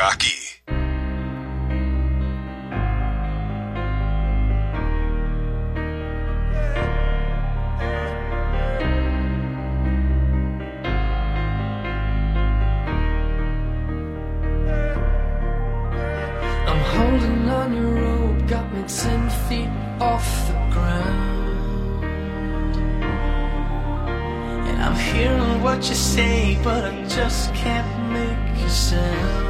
aqui. I'm holding on your rope, got me 10 feet off the ground. And I'm hearing what you say, but I just can't make a sound.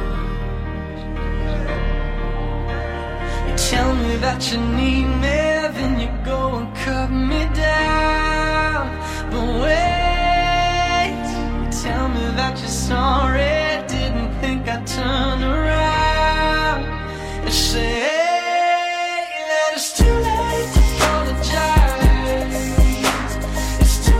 You tell me that you need me, then you go and cut me down. But wait, you tell me that you're sorry, didn't think I'd turn around and say that it's too late to apologize. It's too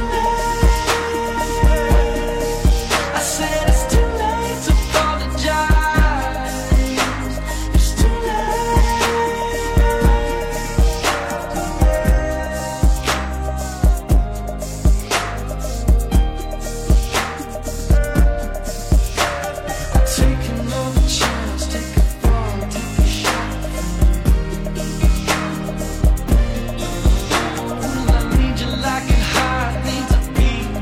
late. I said it's too late to apologize. It's too I've taken all the chance, take a fall, take a shot. I need you like a heart needs a beat.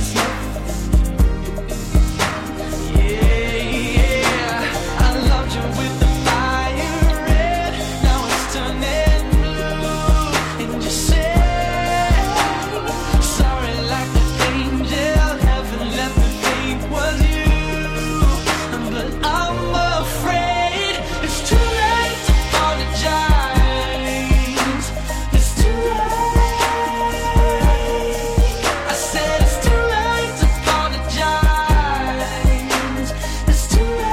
Yeah, I loved you with the fire red. Now it's turning blue. And you say sorry like the angel. Heaven let me think was you. But I'm afraid it's too late to apologize. It's too late. I said it's too late to apologize. It's too late.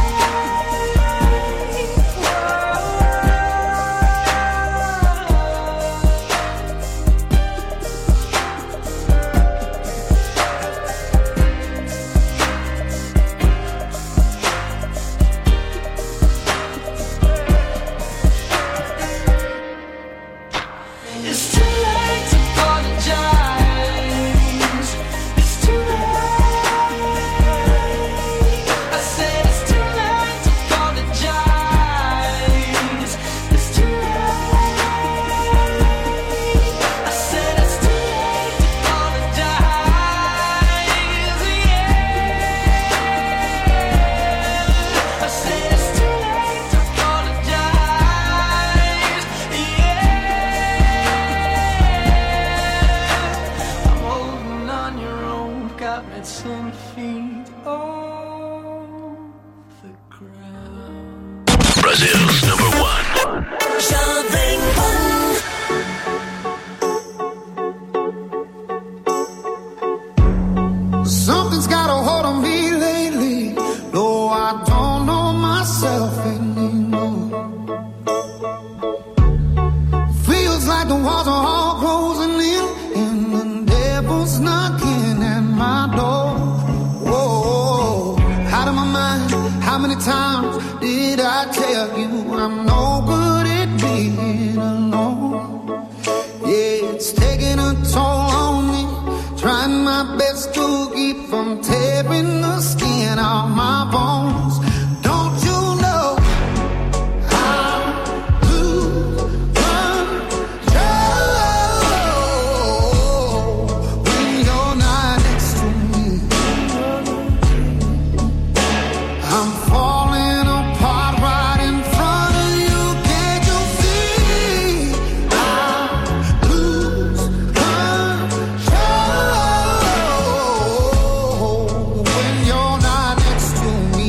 It's too late to apologize. It's too late. I said it's too late to apologize. It's too late. I said it's too late to apologize. Yeah. I said it's too late to apologize. Yeah. I'm holding on your own, got me 10 feet off the ground. Brazil's number one. Jovem Pan. Something's got a hold on me lately. No, I don't know myself anymore. Feels like the walls are all closing in, and the devil's knocking at my door. Whoa, out of my mind. How many times did I tell you I'm no good at being alone? Yeah, it's taking a toll on me. Trying my best to keep from tearing the skin off my bones. Don't you know I lose control when you're not next to me? I'm falling apart right in front of you. Can't you see? I lose control when you're not next to me.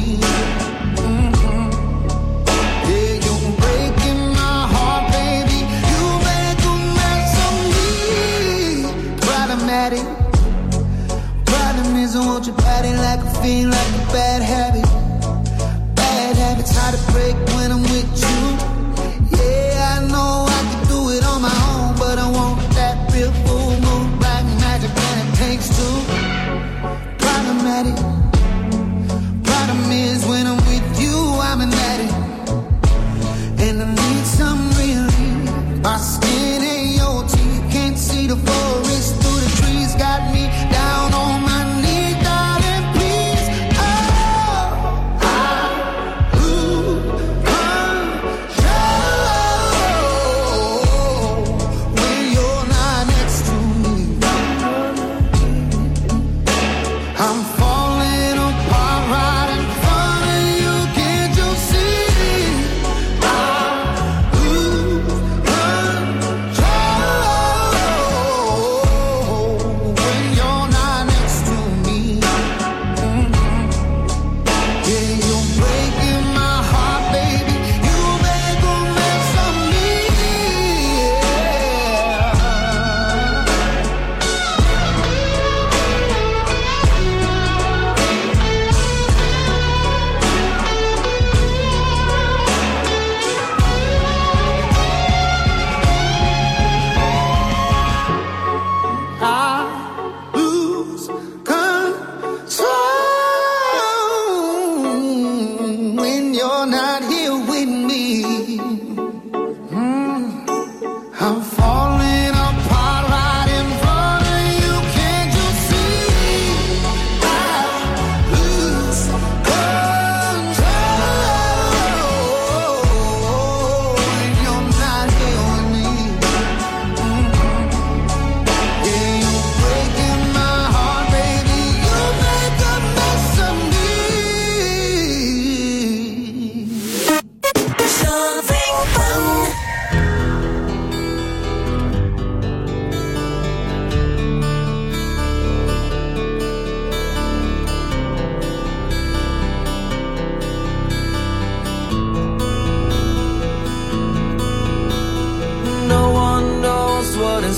Yeah, you're breaking my heart, baby. You make a mess of me. Problematic. Problem is I want your body like a fiend, like a bad habit. Bad habits hard to break when I'm with you. Yeah, I know I can do it on my own, but I want that real full moon, black magic, and it takes two. Problematic. Problem is when I'm with you, I'm an addict, and I need some relief. My skin and your teeth can't see the forest through the trees. Got me down on my knees, darling, please. Oh, I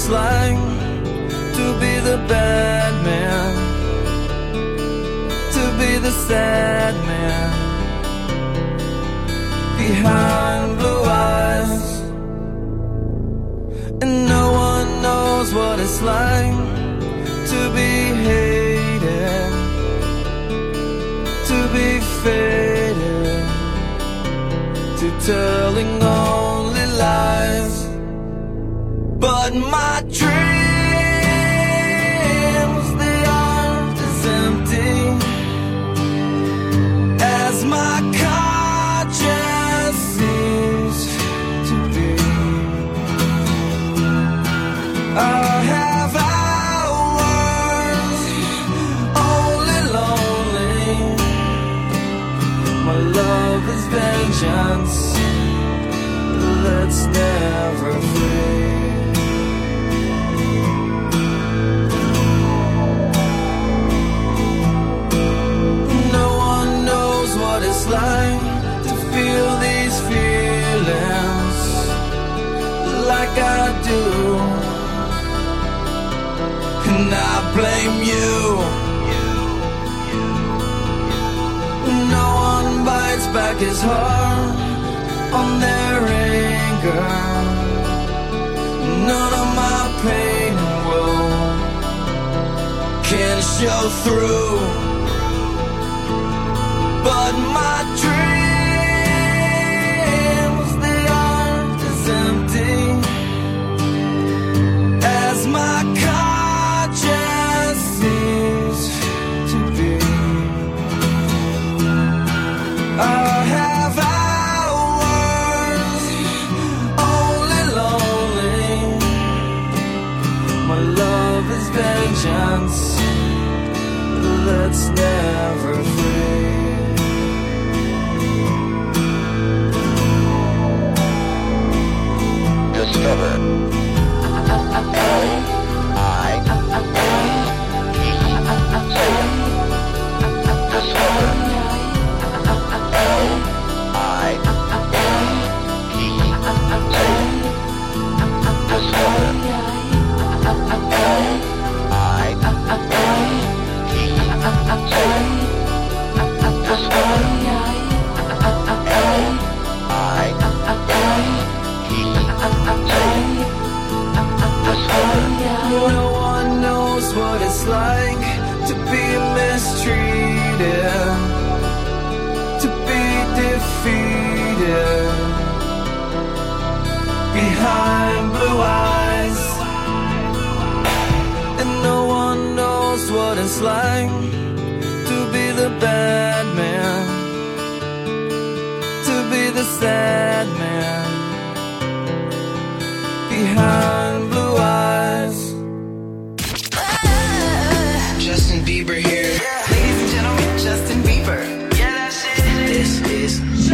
it's like to be the bad man, to be the sad man behind blue eyes. And no one knows what it's like to be hated, to be faded, to telling only lies. But my dreams, they aren't as empty as my conscience seems to be. I have hours only lonely. My love is vengeance that's never free. No one knows what it's like to feel these feelings like I do. And I blame you. No one bites back his heart on their anger. None of my pain and woe can show through. But my dreams, they aren't as empty as my conscience seems to be. I have hours only lonely. My love is vengeance that's never free. Discover. No one knows what it's like to be mistreated, to be defeated behind blue eyes. And no one knows what it's like to be the bad man, to be the sad man behind blue eyes. Justin Bieber here. Ladies and gentlemen, Justin Bieber. Yeah, that's it. This is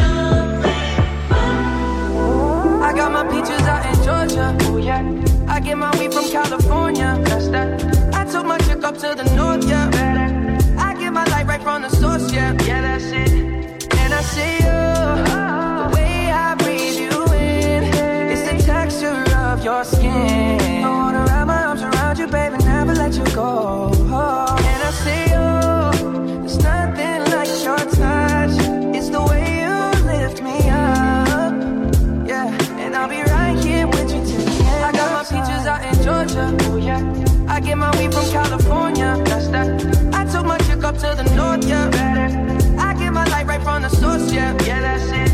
I got my peaches out in Georgia. Oh yeah. I get my weed from California. That's that. I took my chick up to the north, yeah. I get my light right from the source, yeah. Yeah, that's it. And I see you, the way I breathe you in, it's the texture of your skin. I wanna wrap my arms around you, baby, never let you go. And I see you, there's nothing like your touch. It's the way you lift me up, yeah. And I'll be right here with you till the end. I got my peaches out in Georgia, oh yeah. I get my weed from California, that's that. I took my chick up to the north, yeah. I get my light right from the source, yeah. Yeah, that's it.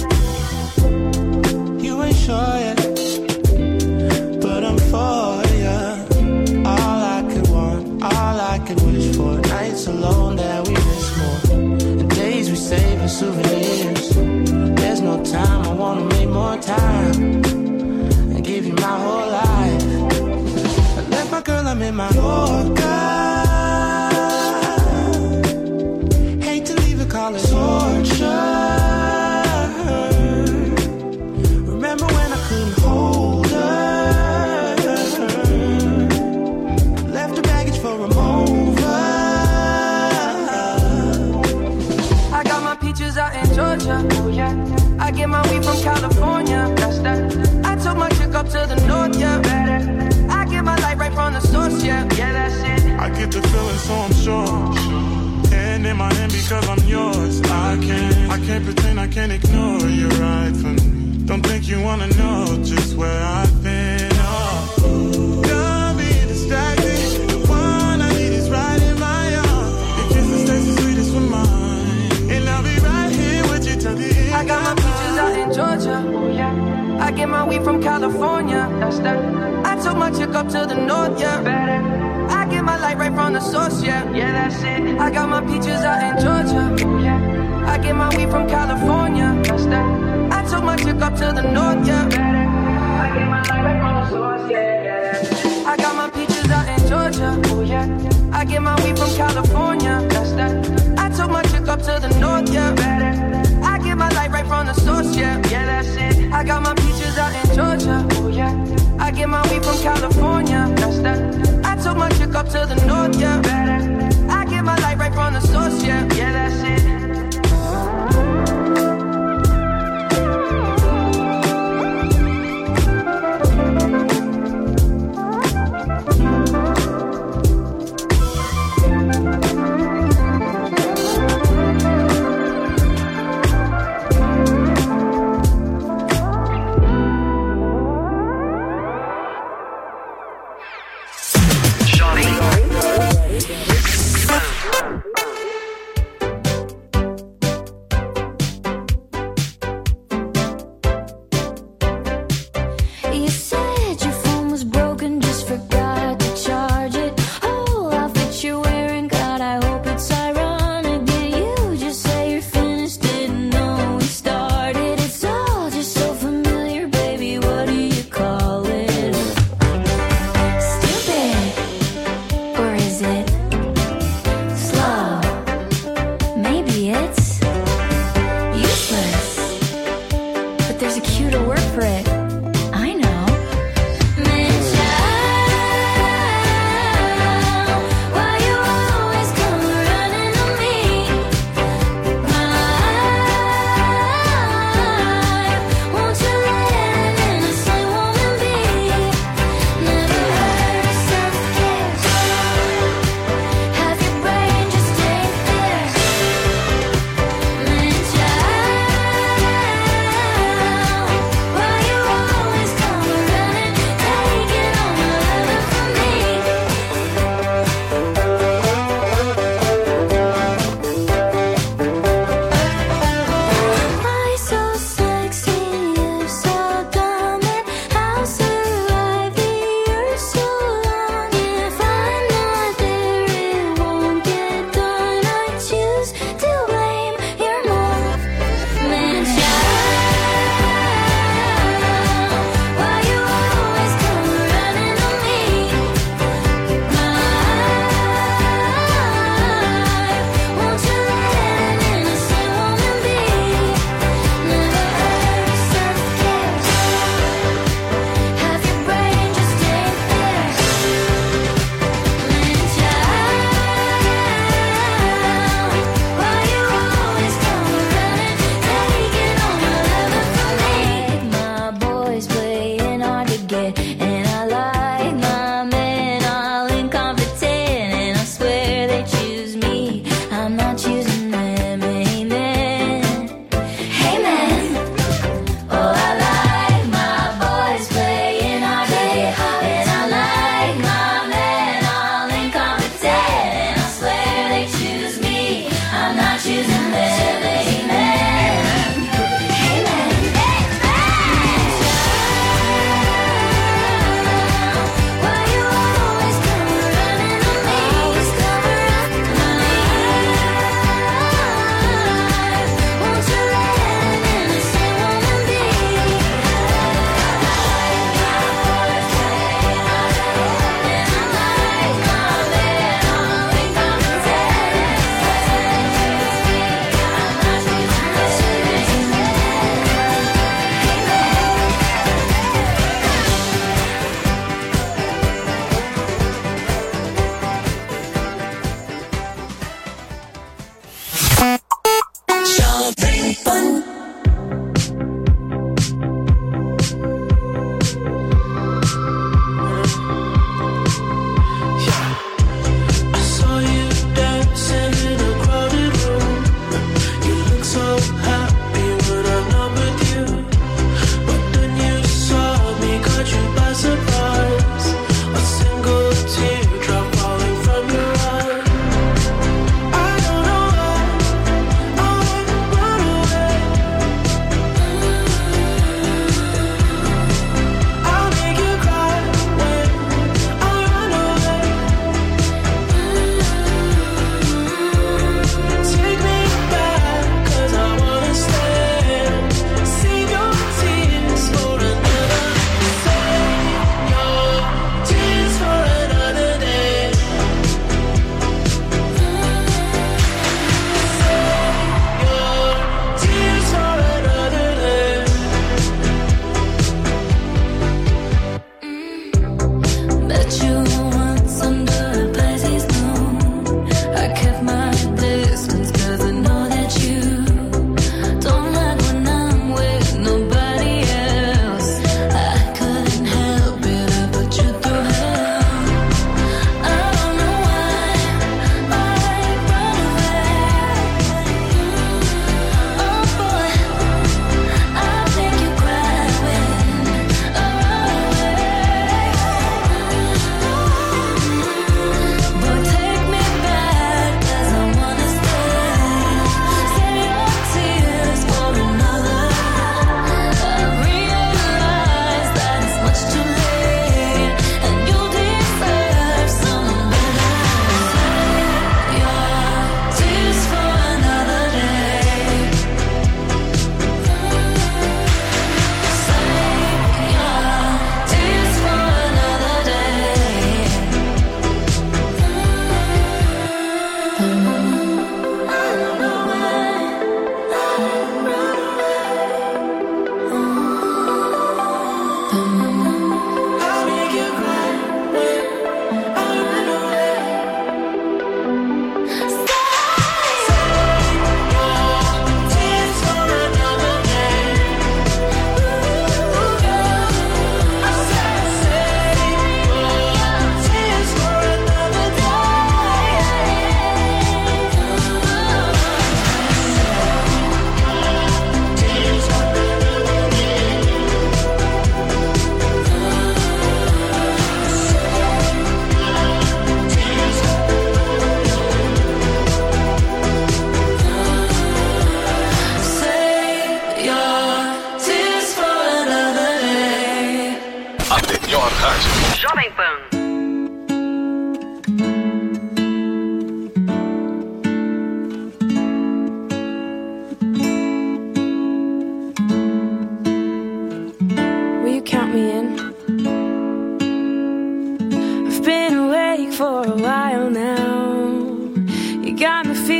You ain't sure yet, but I'm for ya. All I could want, all I could wish for. Nights alone that we miss more. The days we save as souvenirs. There's no time, I wanna make more time and give you my whole life. I left my girl, I'm in my Yorker. Hate to leave it, call it torture. Remember when I couldn't hold her? Left her baggage for a mover. I got my peaches out in Georgia, oh yeah. I get my weed from California, that's that. I took my chick up to the north, yeah. I my light right from the source, yeah, that's it. I get the feeling, so I'm sure. Hand in my hand because I'm yours. I can't pretend, I can't ignore you right from me. Don't think you wanna know just where I've been. Oh, don't be distracted. The one I need is right in my arms. Your kisses taste the sweetest with mine, and I'll be right here with you till the end. I got my peaches out in Georgia. I get my weed from California. That's that. I took my chick up to the north, yeah. I get my light right from the source, yeah, that's it. I got my peaches out in Georgia. I get my weed from California. That's that. I took my chick up to the north, yeah. I get my light right from the source, yeah. I got my peaches out in Georgia. I get my weed from California. That's that. I took my chick up to the north, yeah. I get my light right from the source, yeah, that's it. I got my peaches out in Georgia. I get my weed from California. That's that. I took my chick up to the north, yeah. I get my light right from the source, yeah, that's it.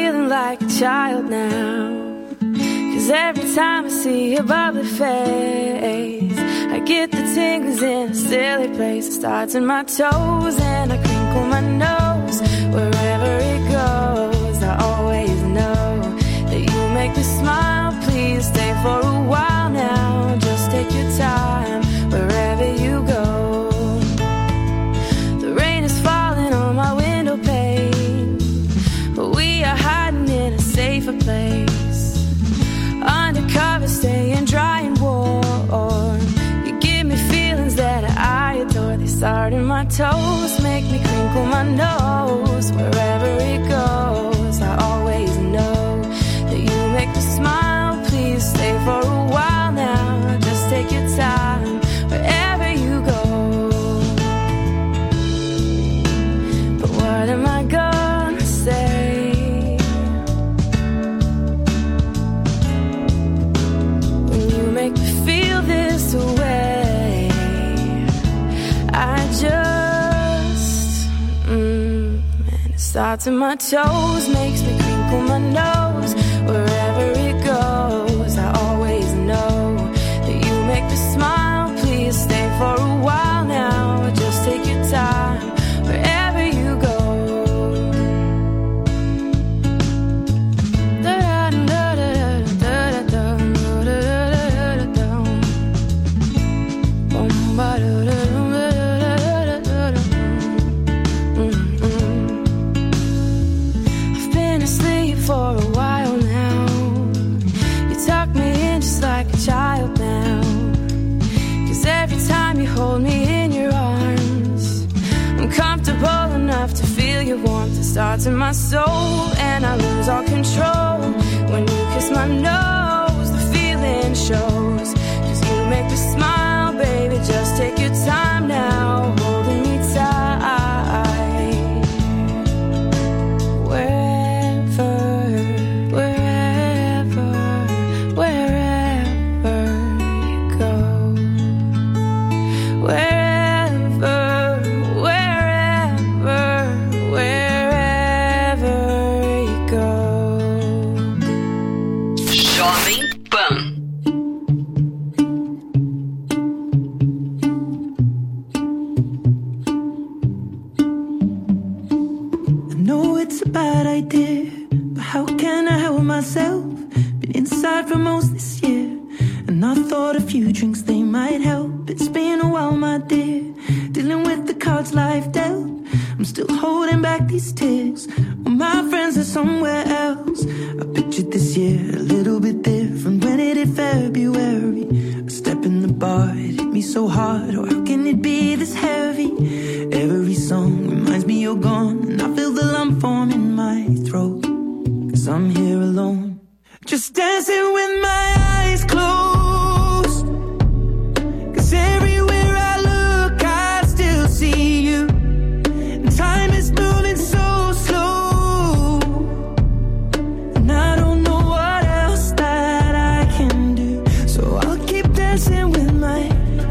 feeling like a child now. 'Cause every time I see your bubbly face, I get the tingles in a silly place. It starts in my toes and I crinkle my nose. Wherever it goes, I always know that you make me smile. Please stay for a while now. Just take your time wherever you go. The rain is falling on my window pane, but we are hiding in a safer place. Undercover, staying dry and warm. You give me feelings that I adore. They start in my toes, make me crinkle my nose. Wherever it goes, I always know that you make me smile. Please stay for a while now. Just take your time wherever you go. But what am I gonna say? Make me feel this way. I just and it starts in my toes, makes me crinkle my nose. Wherever it goes, I always know that you make me smile. Please stay for a while now. Just take your time wherever you go. I've been asleep for a while now. You tuck me in just like a child now. 'Cause every time you hold me in your arms, I'm comfortable enough to feel your warmth. It starts in my soul and I lose all control. When you kiss my nose, the feeling shows. 'Cause you make me smile, baby, just take your time now, holding me tight. Wherever, wherever, wherever you go. Wherever, wherever, wherever you go. Jovem Pan. It's a bad idea, but how can I help myself? Been inside for most this year, and I thought a few drinks, they might help. It's been a while, my dear, dealing with the cards life dealt. I'm still holding back these tears, well, my friends are somewhere else. I pictured this year a little bit different when it hit February. A step in the bar, it hit me so hard, or how can it be this heavy? Every song reminds me you're gone, and I feel the lump form in my throat. 'Cause I'm here alone, just dancing with my eyes closed. 'Cause everywhere I look, I still see you. And time is moving so slow, and I don't know what else that I can do. So I'll keep dancing with my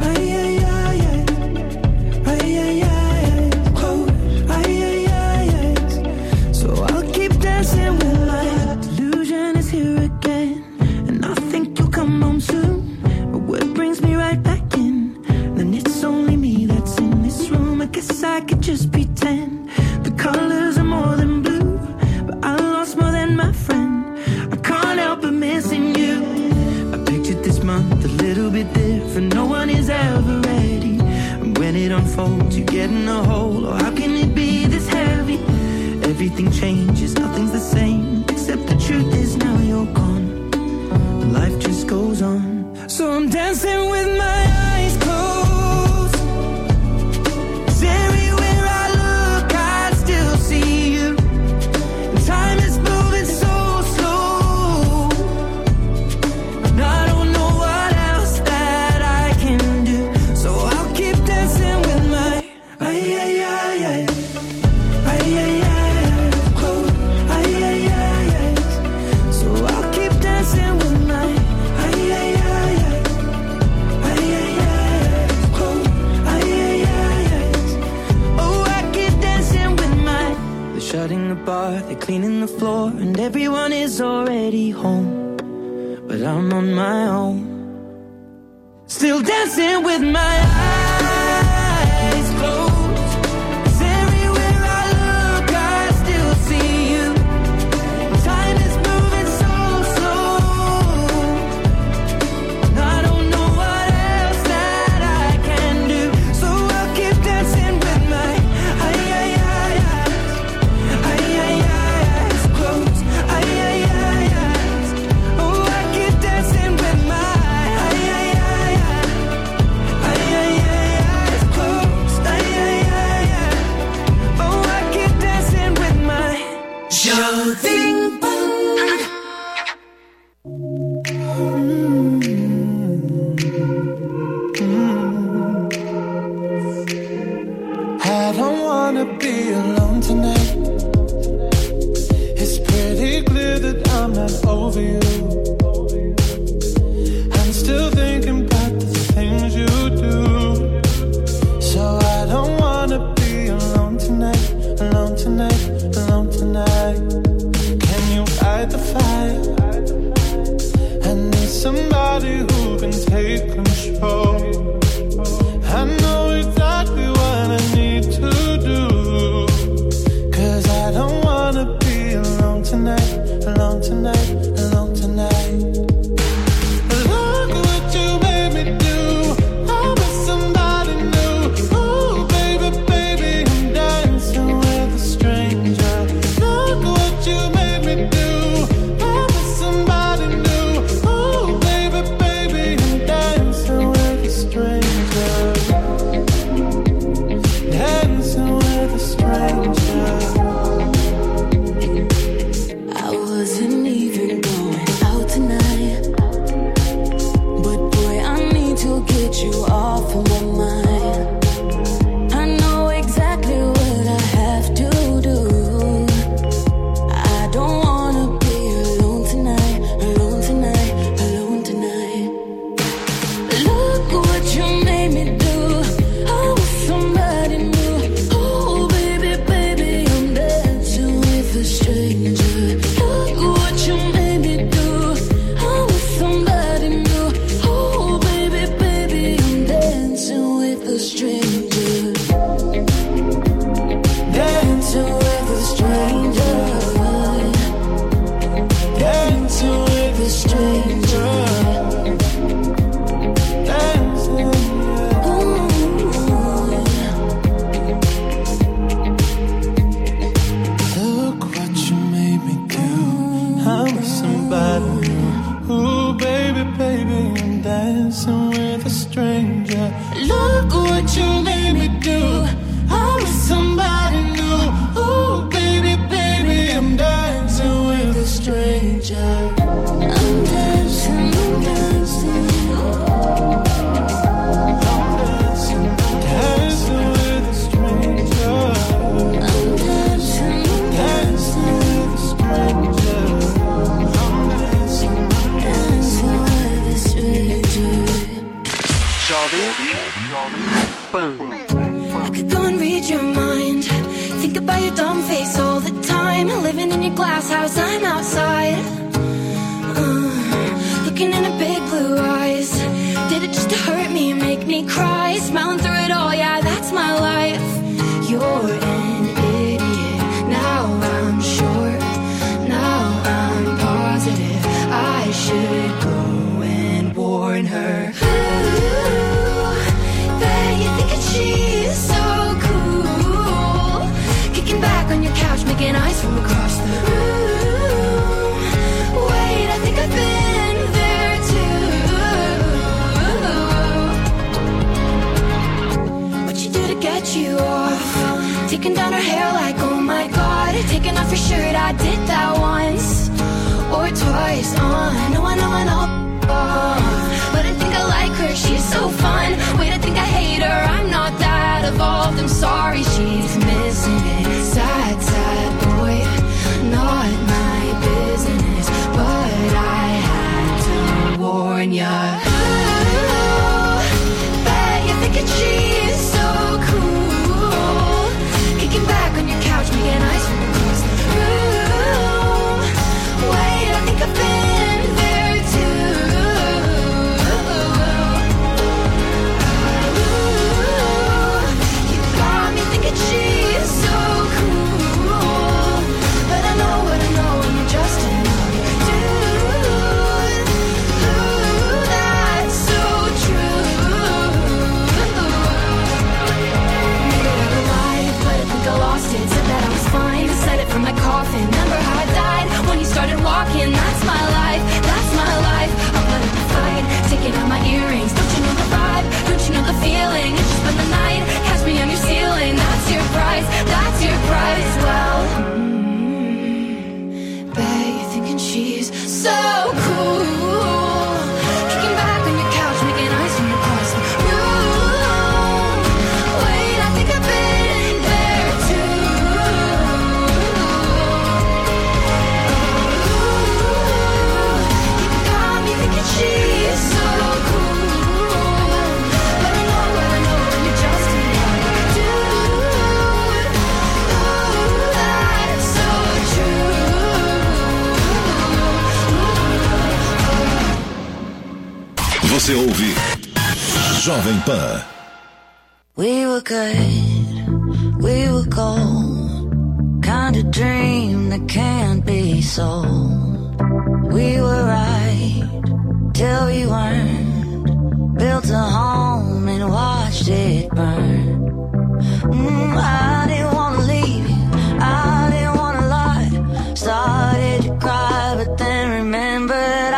I could just pretend the colors are more than blue, but I lost more than my friend. I can't help but missing you. I pictured this month a little bit different. No one is ever ready, and when it unfolds, you get in a hole. Or how can it be this heavy? Everything changes, nothing's the same, except the truth is now you're gone. Life just goes on, so I'm dancing with my eyes closed. Everywhere I look, I still see you. And time is moving so slow, and I don't know what else that I can do. So I'll keep dancing with my close. cleaning the floor, and everyone is already home, but I'm on my own, still dancing with my eyes closed. 'Cause everywhere I look, I still see you. Time is moving so slow, and I don't know what else that I can do, so I'll keep dancing with my eyes closed. Oh, I keep dancing with my eyes closed. Oh, I keep dancing with my Jovem Pan. I don't wanna be alone tonight. It's pretty clear that I'm not over you. I'm still thinking about the things you do. So I don't wanna be alone tonight, alone tonight, alone tonight. Can you fight the fire? I need somebody who can take control. I know exactly what I need to do, 'cause I don't wanna be alone tonight, alone tonight, alone tonight. Look what you made me do. I'm with somebody new. Ooh, baby, baby, I'm dancing with a stranger. Look what you made me do. I'm with somebody new. Ooh, baby, baby, I'm dancing with a stranger. Dancing with a stranger. I wasn't even going out tonight, but boy, I need to get you off of my mind. I know exactly what I have to do. I don't wanna be alone tonight, alone tonight, alone tonight. Look what you made me do. I was somebody new. Oh, baby, baby, I'm dancing with a stranger. Look what you made me do. I was somebody new. Oh, baby, baby, I'm dancing with a stranger. Dancing with a stranger. Dancing with a stranger. Dancing, yeah. Look what you made me do. I'm with somebody new. Ooh, baby, baby, I'm dancing with a stranger. Look what you made me do. I'm with somebody new. Ooh, baby, baby, I'm dancing with a stranger. I'm dancing, I'm dancing. Dancing with a stranger. I'm dancing, Dancing with a stranger. I'm dancing. dancing with a stranger. Jovem Pan. I could go and read your mind. Think about your dumb face all the time. Living in your glass house, I'm outside. Looking in her big blue eyes. Did it just to hurt me and make me cry? Smiling through it all, yeah, that's my life. You're an idiot. Now I'm sure. Now I'm positive. I should go and warn her. Ooh, bet you think that she's so cool. Kicking back on your couch, making eyes from across the room. Wait, I think I've been there too. What you do to get you off? Taking down so cool. Kicking back on your couch, making ice from across the room. Wait, I think I've been there too. You got me thinking she's so cool, but I know when you're just in love. Dude, that's so true. Você ouve Jovem Pan. We were good, we were gold, kind of dream that can't be sold. We were right till we weren't, built a home and watched it burn. I didn't wanna leave you, I didn't wanna lie. Started to cry but then remembered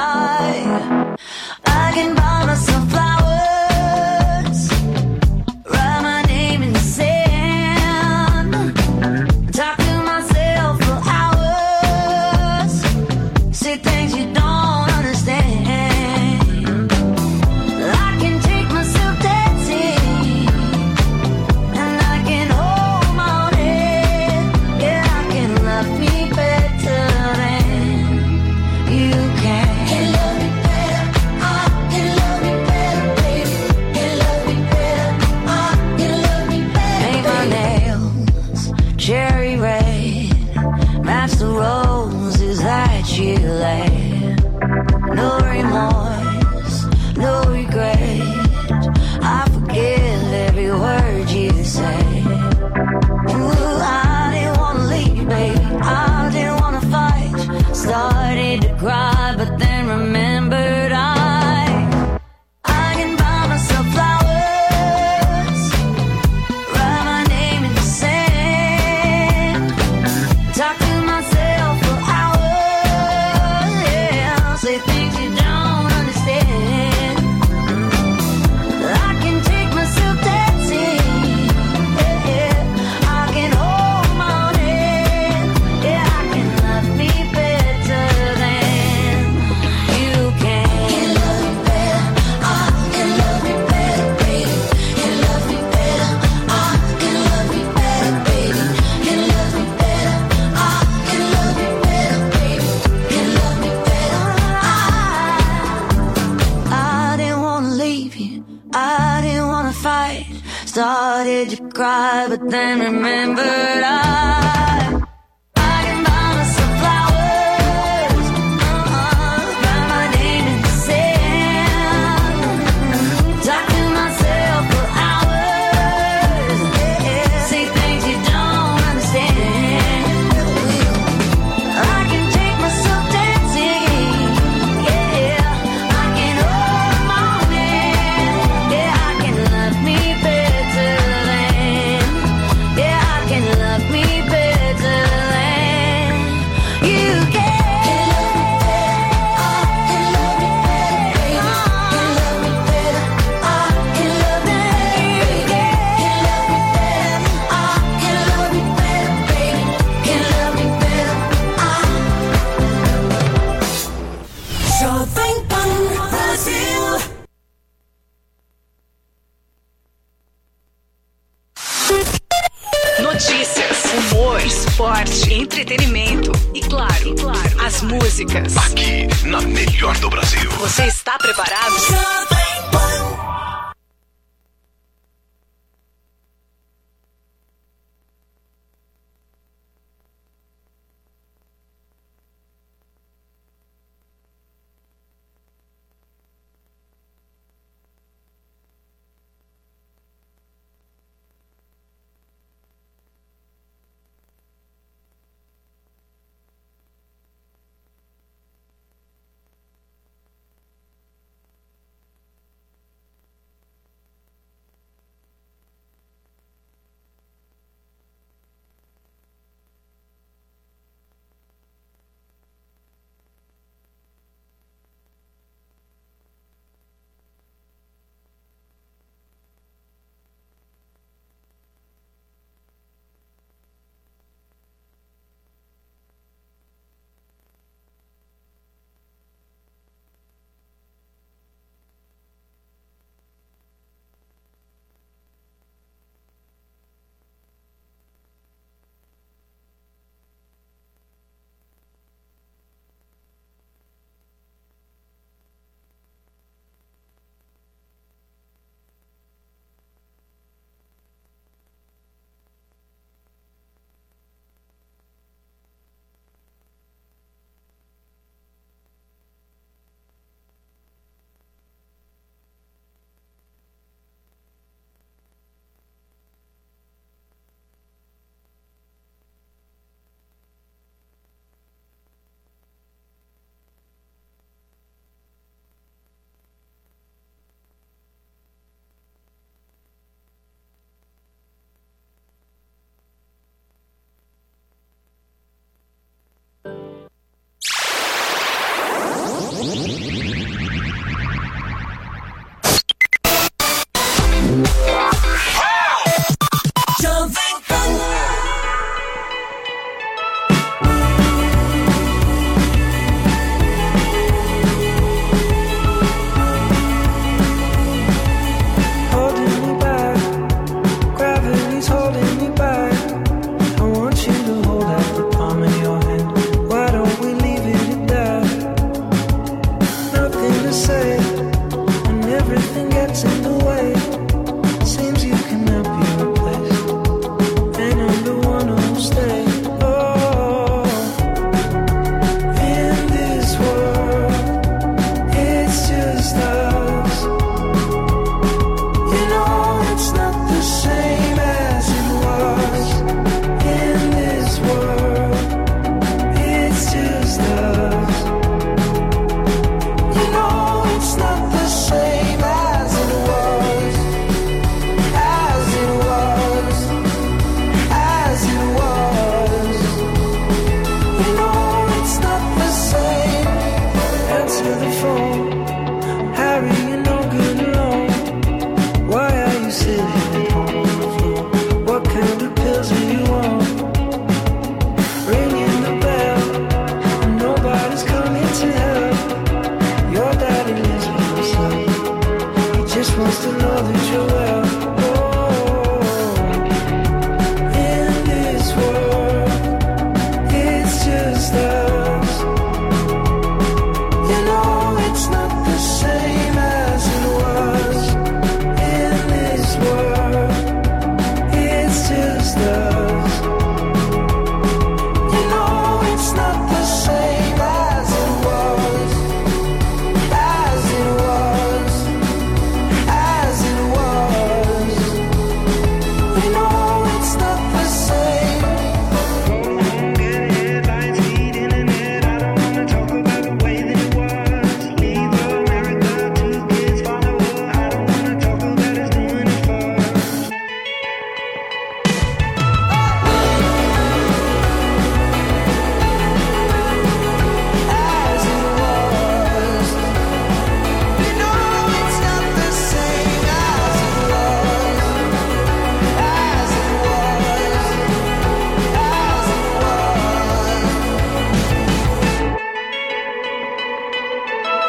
I can buy myself flowers, write my name in the sand, talk to myself for hours, say things you don't understand. I can take myself dancing, and I can hold my own head. Yeah, I can love me better than you can. Can love me better, I can love me better, baby. Can love me better, I can love me better. Paint my nails cherry red, match the roses that you laid. No remorse, no regret, I forgive every word you say. Ooh, I didn't wanna leave, baby, I didn't wanna fight. Started to cry, but then remembered I can buy myself flowers, write my name in the sand, talk to myself for hours, yeah, say things you don't understand. I can take myself dancing, yeah, I can hold my own hand, yeah, I can love me better than you can. Can love me better, I can love me better, baby. Can love me better, I can love me better, baby. Can love me better, I can love me better, baby. Can love me better, I didn't wanna leave you, I didn't wanna fight. Started to cry, but then remembered I can buy myself flowers, write my name in the sand, talk to myself for hours, yeah, say things you don't understand. I can take myself dancing, yeah, I can hold my own hand, yeah, I can love me better than, yeah, I can love me better than you can. Can love me better, I can love me better, baby. Can love me better, I can love me better, baby. Can love me better, I. Jovem Pan Brasil. Notícias, humor, esporte, entretenimento e claro, as músicas. Aqui na melhor do Brasil. Você está preparado? Jovem Pan.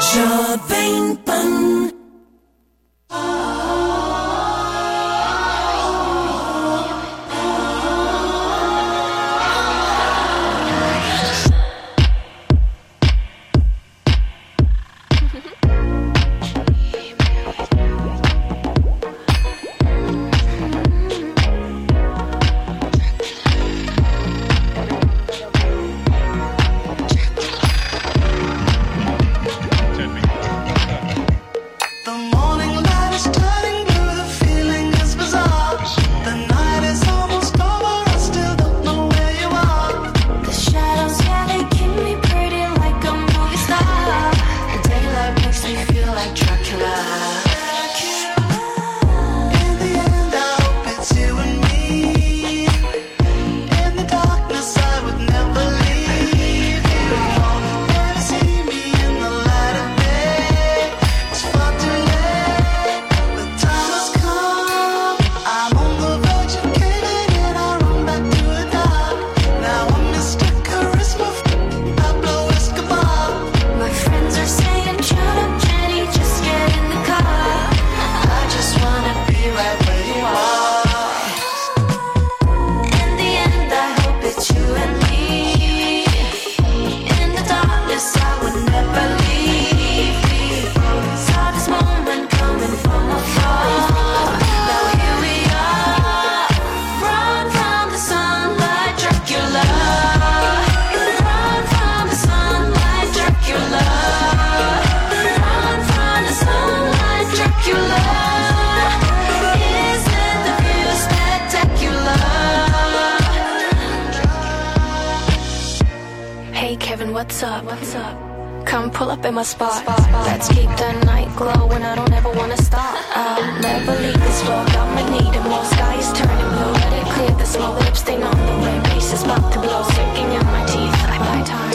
Jovem Pan. What's up? Come pull up in my spot. Let's keep the night glowing. I don't ever wanna stop. I'll never leave this road. I'ma need it more. Sky is turning blue. Let it clear the smoke. Lip stain on the way. Bass is about to blow. Sticking in my teeth. I buy time.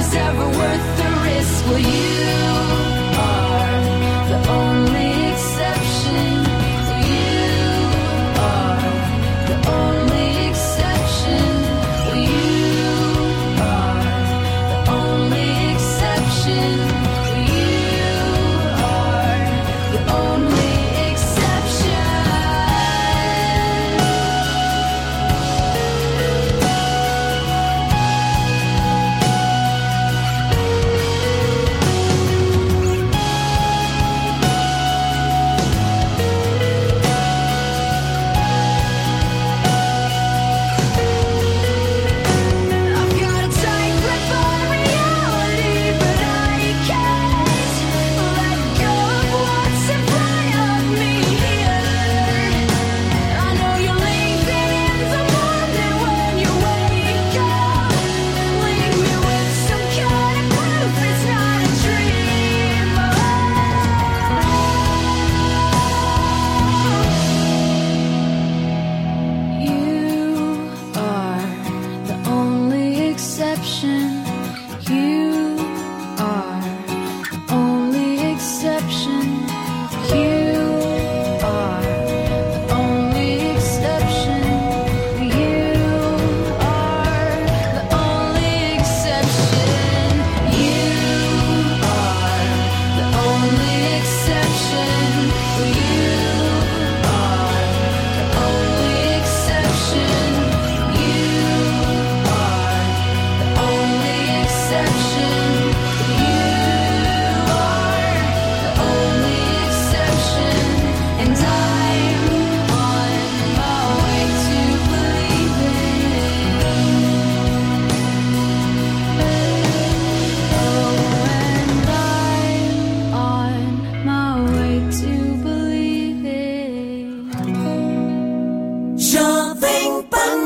was ever worth the risk. Well, you are the only exception. You are the only exception. You are the only exception. You are the only exception. I've got a tight grip on reality, but I can't let go of what's in front of me here. I know you're leaving in the morning when you wake up. Leave me with some kind of proof it's not a dream. You are the only exception. You are the only exception. You are the only exception. You are the only exception. You are the only exception. You are the only exception. You are the only exception. You are the only exception. And I'm on my way to believing. Oh, and I'm on my way to believing. Jovem Pan.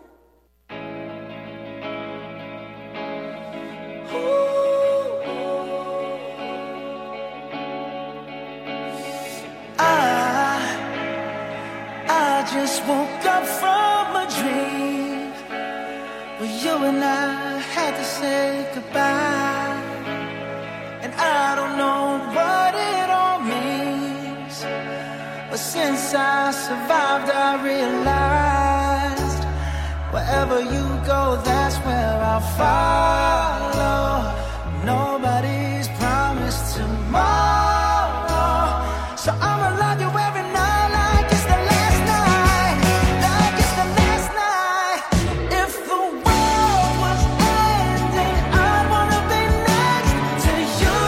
I just woke up from a dream where you and I had to say goodbye. And I don't know what it all means, but since I survived I realized wherever you go, that's where I'll follow. Nobody's promised tomorrow, so I'ma love you every night like it's the last night, like it's the last night. If the world was ending, I'd wanna be next to you.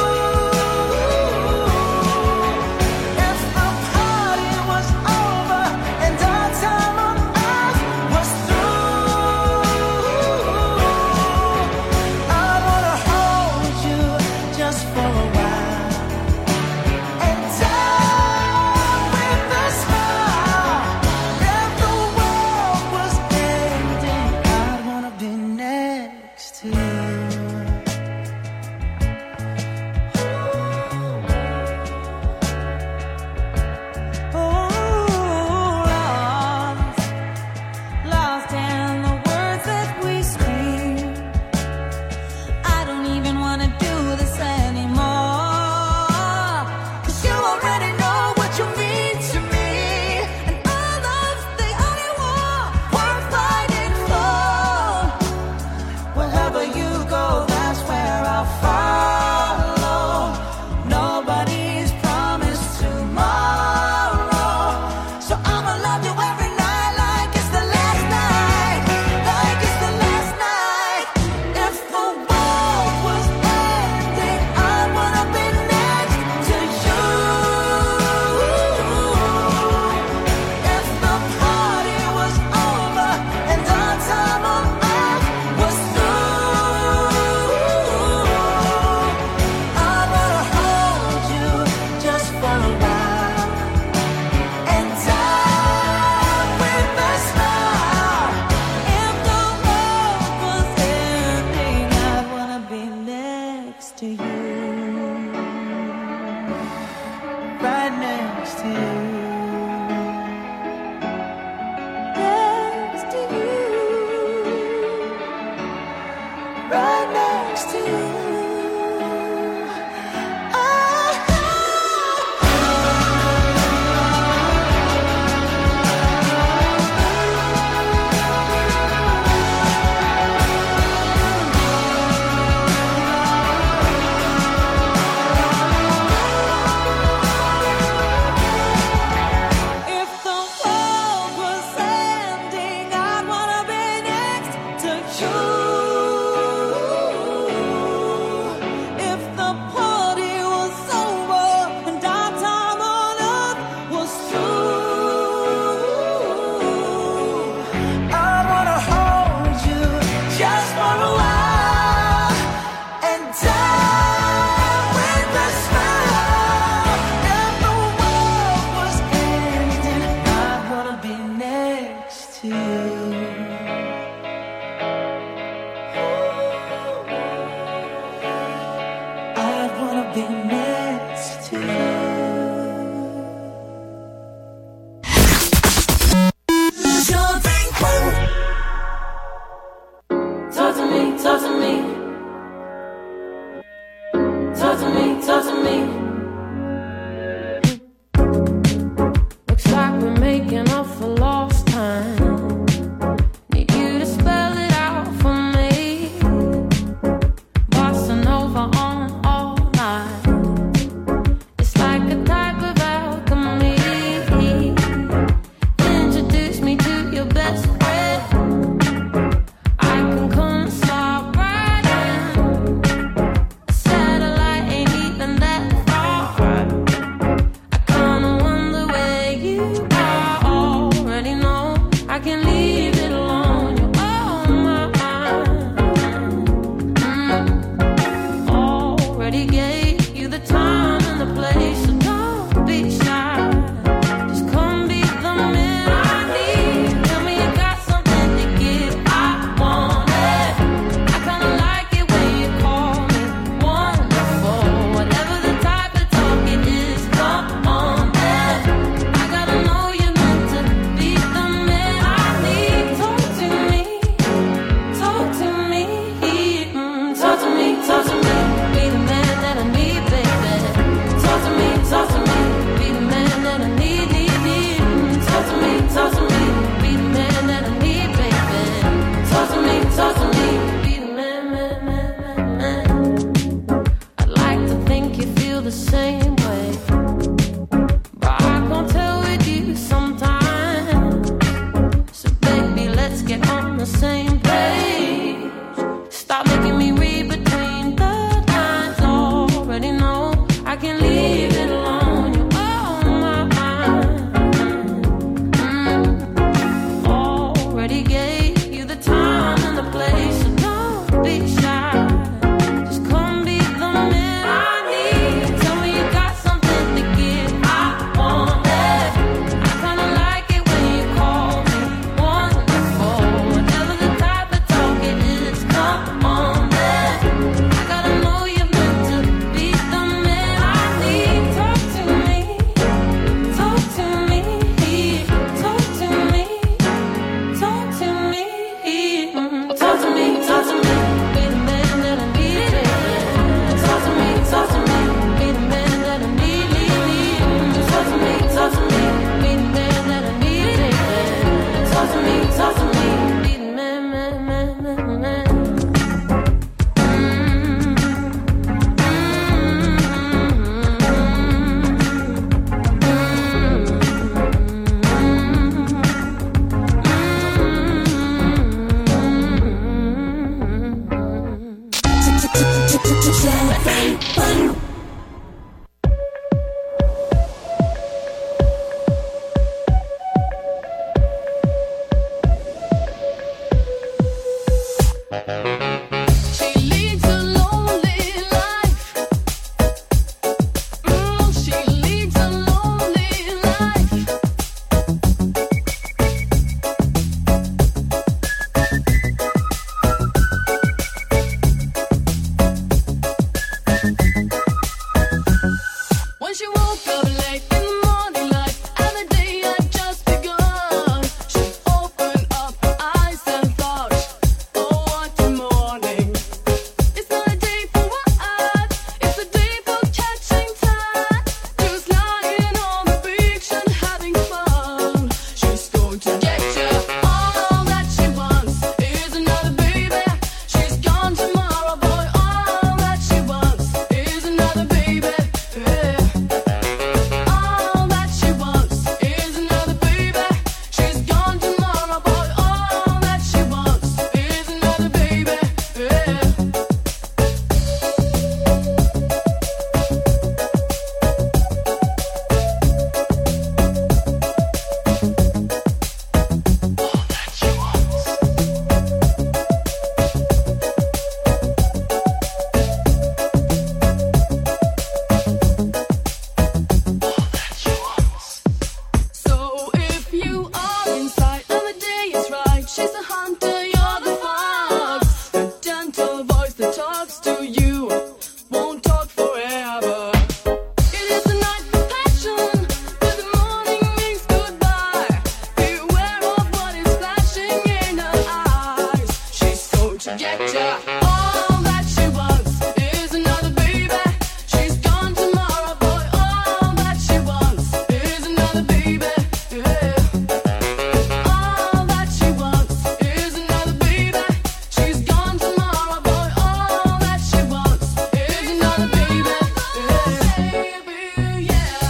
If the party was over and our time on earth was through, I'd wanna hold you just for a while. More trajectory. All that she wants is another baby. She's gone tomorrow, boy. All that she wants is another baby. Yeah. All that she wants is another baby. She's gone tomorrow, boy. All that she wants is another baby. Yeah. Baby, yeah.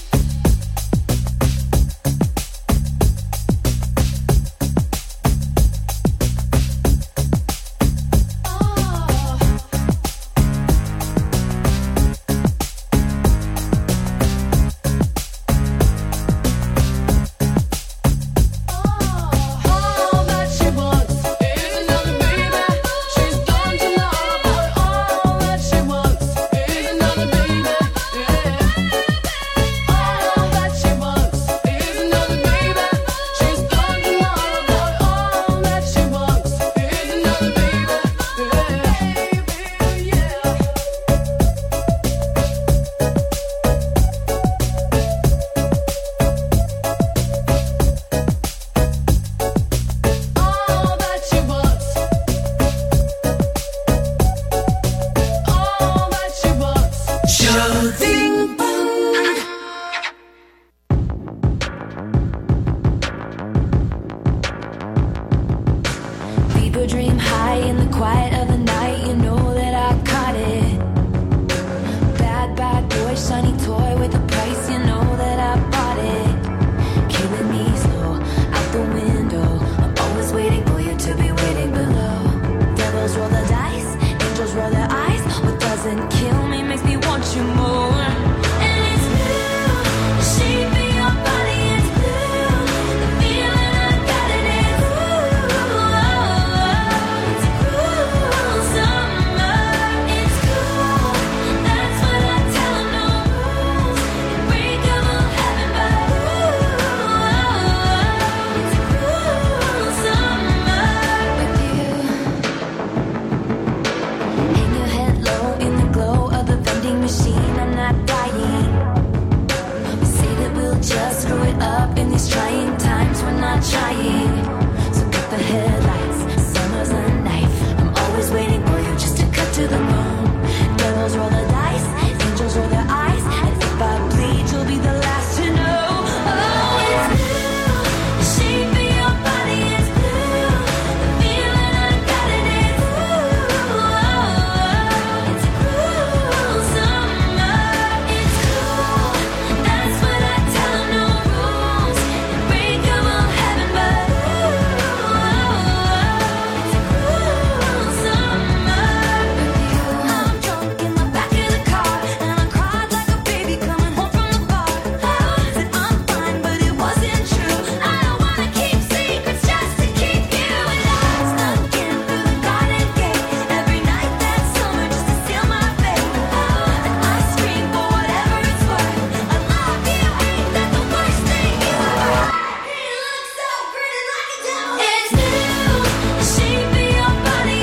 All that she wants is another baby. She's gone tomorrow, boy. All that she wants is another baby. Yeah. All that she wants is another baby. She's gone tomorrow, boy. All that she wants is another baby. Yeah. All that she wants. All that she wants. Jovem Pan. People dream high in the quiet of the